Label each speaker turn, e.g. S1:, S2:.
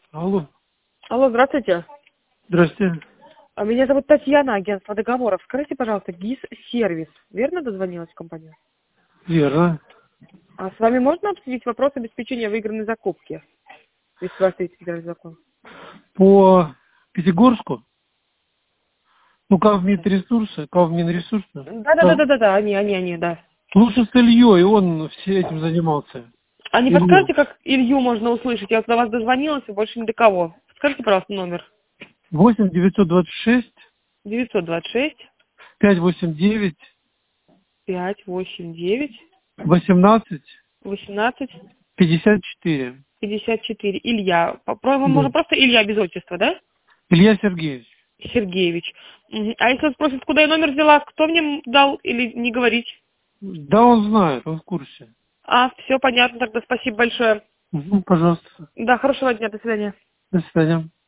S1: Алло,
S2: Алло, здравствуйте.
S1: здрасте.
S2: Меня зовут Татьяна, агентство договоров. Скажите, пожалуйста, ГИС-сервис. Верно дозвонилась в компанию?
S1: Верно.
S2: А с вами можно обсудить вопрос обеспечения выигранной закупки? Если вас есть федеральный закон.
S1: По Пятигорску, ну, Кавминресурсы, там
S2: Да, они, да.
S1: лучше с Ильей, он все этим занимался.
S2: А не
S1: Илью.
S2: подскажете, как Илью можно услышать? Я вот до вас дозвонилась и больше ни до кого. Скажите, пожалуйста, номер.
S1: 8-926
S2: 926
S1: 589
S2: 589
S1: 18
S2: 18
S1: 54.
S2: 54. Илья.
S1: Да.
S2: Можно просто Илья без отчества, да?
S1: Илья Сергеевич.
S2: Сергеевич. Мгм. А если он спросит, куда я номер взяла, кто мне дал или не говорить?
S1: Да, он знает, он в курсе.
S2: Все понятно, тогда спасибо большое.
S1: Пожалуйста.
S2: Да, хорошего дня, до свидания.
S1: До свидания.